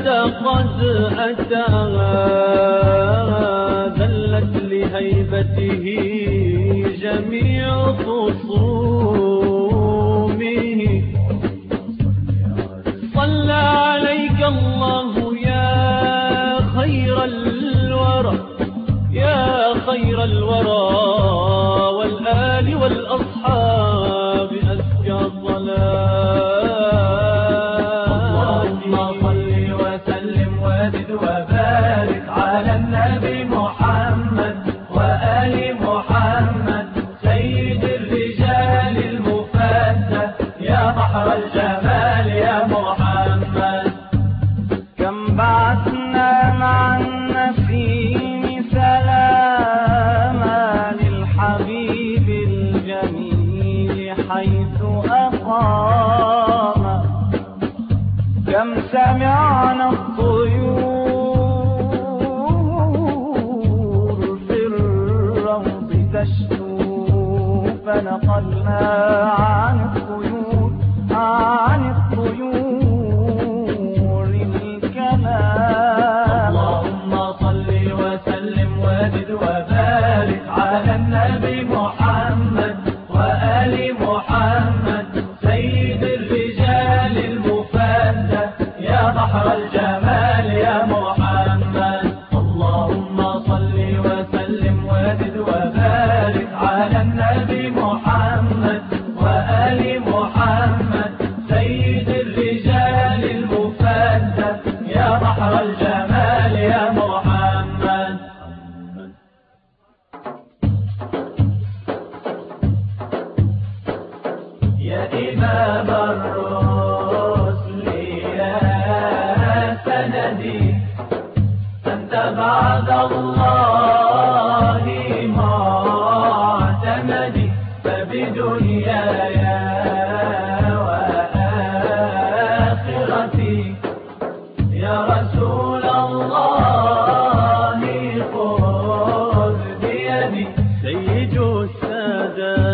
قد أتاها ذلت لهيبته جميع خصومه. صلى عليك الله يا خير الورى يا خير الورى والآل والأصحاب أزكى صلاة. اللهم صل وسلم وزد وبارك على النبي محمد وآل محمد سيد الرجال المفدى يا بحر الجمال يا محمد. كم بعثنا مع النسيم سلاما للحبيب الجميل حيث أقام. كم سمعنا الطيور في الروض تشتو فنقلنا عن الطيور الكلام. اللهم صل وسلم وزد وبارك على النبي محمد وآل محمد سيد الرجال المفدى يا بحر الجمال يا محمد. اللهم صل وسلم وزد وبارك على النبي محمد وآل محمد سيد الرجال المفدى يا بحر الجمال يا محمد. يا إمام الرسل يا سندي أنت بعد الله معتمدي فبدنياي وآخرتي يا رسول الله خذ بيدي. سيد السادات